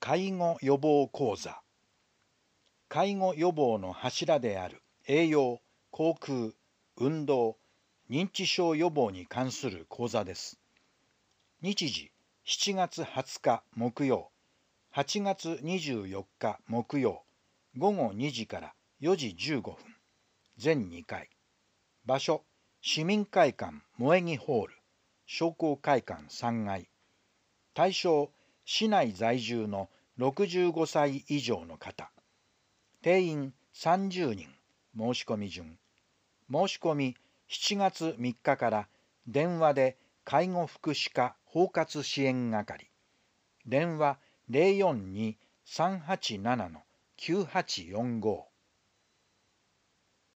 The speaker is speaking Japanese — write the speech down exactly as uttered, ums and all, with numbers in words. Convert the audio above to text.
介護予防講座。介護予防の柱である栄養、口腔、運動、認知症予防に関する講座です。日時しちがつはつか木曜、はちがつにじゅうよっか木曜、ごごにじからよじじゅうごふん、全にかい。場所、市民会館萌木ホール、商工会館さんがい。対象、市内在住のろくじゅうごさい以上の方。定員さんじゅうにん、申し込み順。申し込みしちがつみっかから電話で介護福祉課包括支援係。電話 ゼロよんに さんはちなな きゅうはちよんご